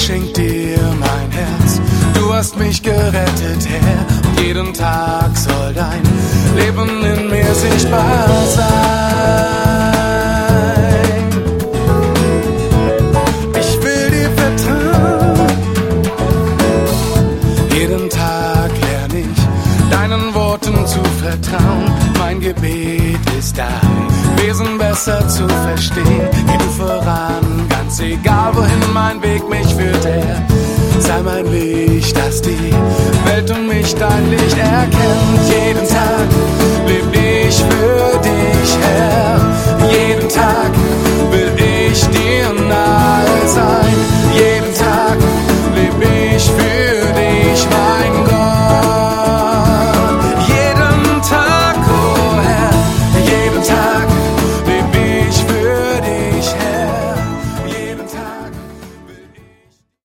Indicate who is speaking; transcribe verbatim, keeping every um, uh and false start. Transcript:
Speaker 1: schenk dir mein Herz. Du hast mich gerettet, Herr, und jeden Tag soll dein Leben in mir sichtbar sein. Ich will dir vertrauen. Jeden Tag lerne ich, deinen Worten zu vertrauen. Mein Gebet ist dein Wesen besser zu verstehen. Geh du voran, ganz egal wohin mein Weg mich führt, Herr. Sei mein Licht, dass die Welt um mich dein Licht erkennt. Jeden Tag